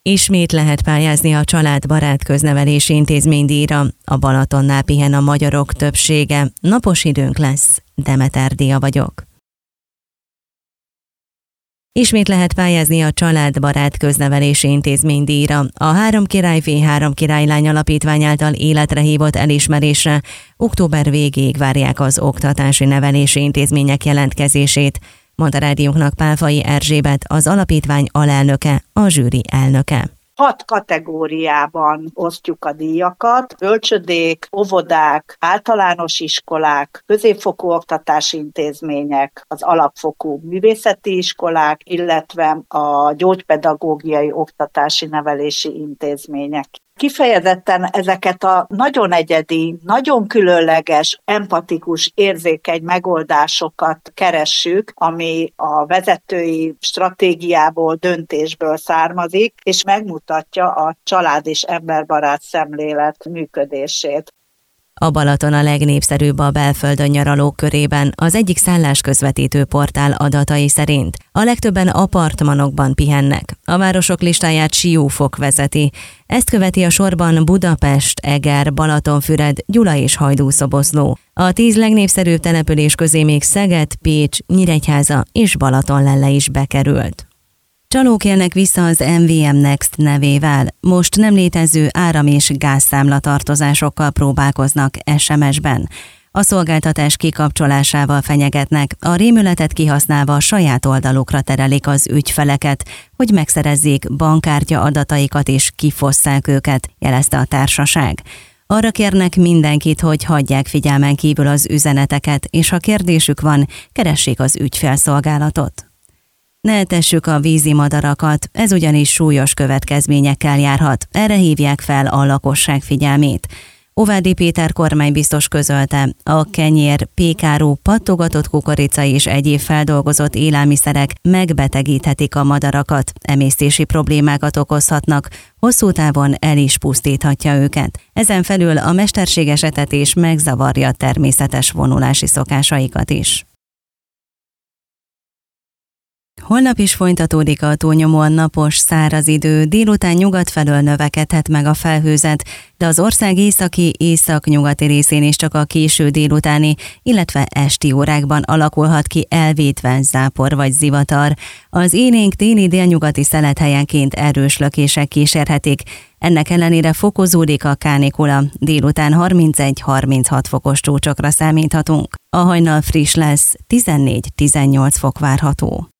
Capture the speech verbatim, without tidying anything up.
Ismét lehet pályázni a Családbarát Köznevelési Intézménydíjra. A Balatonnál pihen a magyarok többsége. Napos időnk lesz. Demeter Dia vagyok. Ismét lehet pályázni a Családbarát Köznevelési Intézménydíjra. A Három királyfi, Három királylány alapítvány által életre hívott elismerésre október végéig várják az oktatási nevelési intézmények jelentkezését, mondta rádiónknak Pálfai Erzsébet, az alapítvány alelnöke, a zsűri elnöke. Hat kategóriában osztjuk a díjakat: bölcsödék, óvodák, általános iskolák, középfokú oktatási intézmények, az alapfokú művészeti iskolák, illetve a gyógypedagógiai oktatási nevelési intézmények. Kifejezetten ezeket a nagyon egyedi, nagyon különleges, empatikus, érzékeny megoldásokat keressük, ami a vezetői stratégiából, döntésből származik, és megmutatja a család- és emberbarát szemlélet működését. A Balaton a legnépszerűbb a belföldön nyaralók körében, az egyik szállásközvetítő portál adatai szerint. A legtöbben apartmanokban pihennek. A városok listáját Siófok vezeti. Ezt követi a sorban Budapest, Eger, Balatonfüred, Gyula és Hajdúszoboszló. A tíz legnépszerűbb település közé még Szeged, Pécs, Nyíregyháza és Balatonlelle is bekerült. Csalók élnek vissza az em vé em Next nevével. Most nem létező áram- és gázszámla tartozásokkal próbálkoznak es em es-ben. A szolgáltatás kikapcsolásával fenyegetnek, a rémületet kihasználva a saját oldalukra terelik az ügyfeleket, hogy megszerezzék bankkártya adataikat és kifosszák őket, jelezte a társaság. Arra kérnek mindenkit, hogy hagyják figyelmen kívül az üzeneteket, és ha kérdésük van, keressék az ügyfélszolgálatot. Ne etessük a vízimadarakat, ez ugyanis súlyos következményekkel járhat, erre hívják fel a lakosság figyelmét. Óvádi Péter kormánybiztos közölte, a kenyér, pékáró, pattogatott kukorica és egyéb feldolgozott élelmiszerek megbetegíthetik a madarakat, emésztési problémákat okozhatnak, hosszú távon el is pusztíthatja őket. Ezen felül a mesterséges etetés megzavarja természetes vonulási szokásaikat is. Holnap is folytatódik a túlnyomóan napos, száraz idő, délután nyugat felől növekedhet meg a felhőzet, de az ország északi, észak-nyugati részén is csak a késő délutáni, illetve esti órákban alakulhat ki elvétve zápor vagy zivatar. Az élénk téli délnyugati szelet helyenként erős lökések kísérhetik, ennek ellenére fokozódik a kánikula, délután harmincegy-harminchat fokos csúcsokra számíthatunk. A hajnal friss lesz, tizennégy-tizennyolc fok várható.